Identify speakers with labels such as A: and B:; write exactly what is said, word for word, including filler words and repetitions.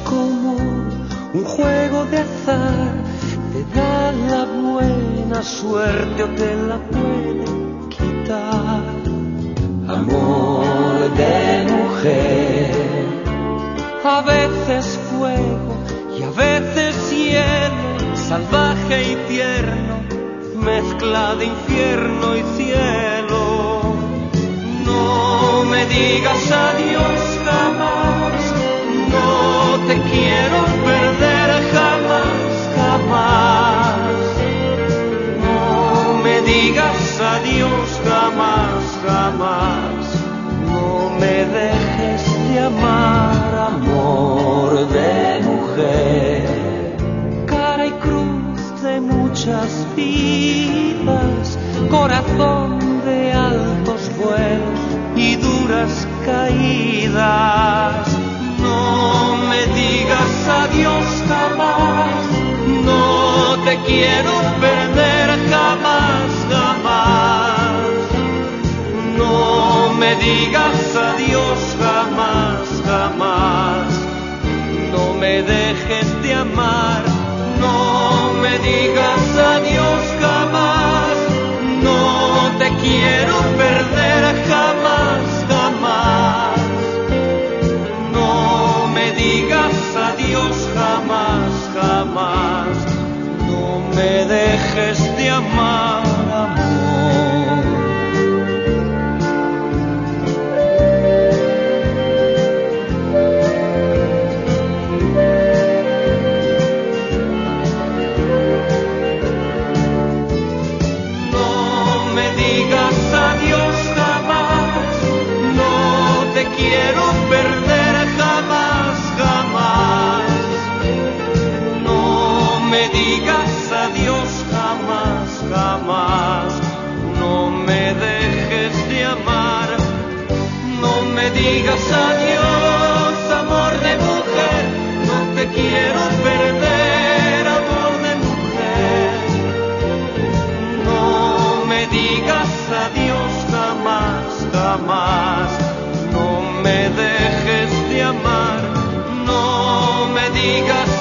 A: como un juego de azar, te da la buena suerte o te la puede quitar. Amor de mujer, a veces fuego y a veces cielo, salvaje y tierno, mezcla de infierno y cielo. No me digas adiós jamás, no te quiero perder jamás, jamás. No me digas adiós jamás, jamás. No me dejes de amar, amor de mujer. Cara y cruz de muchas vidas, corazón de altos vuelos y duras caídas. No me digas adiós jamás, no te quiero perder jamás, jamás. No me digas adiós jamás, jamás. No me dejes de amar, no me digas adiós jamás. No te quiero perder jamás, jamás. No me digas adiós jamás, jamás. No me dejes de amar, amor. No me digas adiós jamás, no te quiero perder jamás, jamás. No me digas adiós jamás, jamás. No me dejes de amar, no me digas adiós, amor de mujer. No te quiero perder, amor de mujer. No me digas adiós jamás, jamás. No me dejes de amar, no me digas